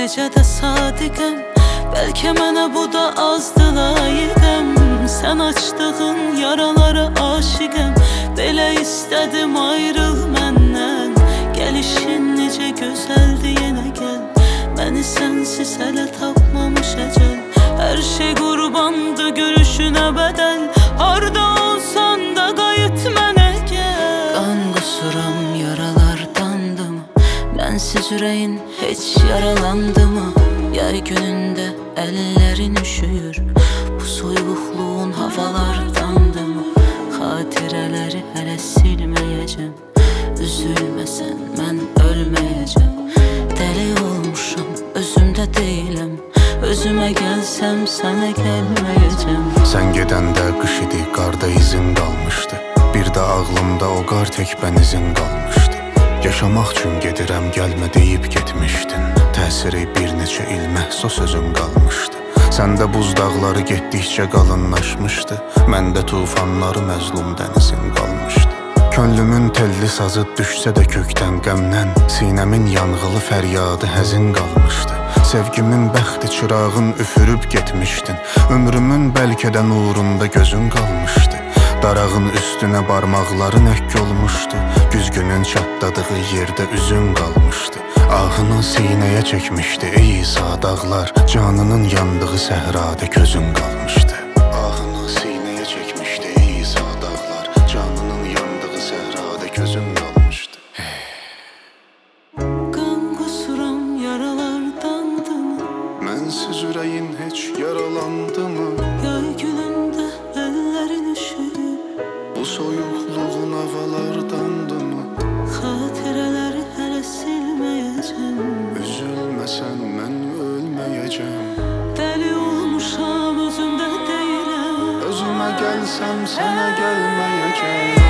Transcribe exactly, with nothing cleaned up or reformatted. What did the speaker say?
necə də sadiqəm. Bəlkə mənə bu da azdı layiqəm. Sən açdığın yaralara aşiqəm. Belə istədim ayrıl məndən. Gəlişin necə gözəldi yenə gəl. Məni sənsiz hələ tapmamış əcəl. Hər şey qurbandı görüşünə bədəl. Harda olsan da qayıt mənə gəl. Qan qusuram yaralardandımı? Mənsiz ürəyin heç yaralandı mı? Yay günündə əllərin üşüyür. Bu soyuqluğun havalardandımı? Xatirələri hələ silməyəcəm. Üzülməsən mən ölməyəcəm. Dəli olmuşam, özümdə deyiləm. Özümə gəlsəm sənə gəlməyəcəm. Sən gedəndə qış idi, qarda izin qalmışdı. Bir də ağlımda o qar tək bənizin qalmışdı. Yaşamaq üçün gedirəm, gəlmə deyib getmişdin. Təsiri bir neçə il məhsus sözün qalmışdı. Səndə buz dağları getdikcə qalınlaşmışdı. Məndə tufanları məzlum dənizin qalmışdı. Könlümün telli sazı düşsə də kökdən qəmdən. Sinəmin yanğılı fəryadı həzin qalmışdı. Sevgimin bəxti çırağın üfürüb getmişdin. Ömrümün bəlkə də nurunda gözün qalmışdı. Darağın üstünə barmaqların əkk olmuşdu. Güzgünün çatladığı yerdə üzün qalmışdı. Ahını sinəyə çəkmişdi ey İsa dağlar. Canının yandığı səhrada közün qalmışdı. Ahını sinəyə çəkmişdi ey İsa dağlar. Canının yandığı səhrada közün qalmışdı. Qan qusuram yaralardandımı? Mənsiz ürəyin heç yaralandı mı? Yay günündə əllərin üşüyür. Bu soyuqluğun havalardandımı? Xatirələri hələ silməyəcəm. Üzülməsən mən ölməyəcəm. Dəli olmuşam, özümdə deyiləm. Özümə gəlsəm sənə gəlməyəcəm.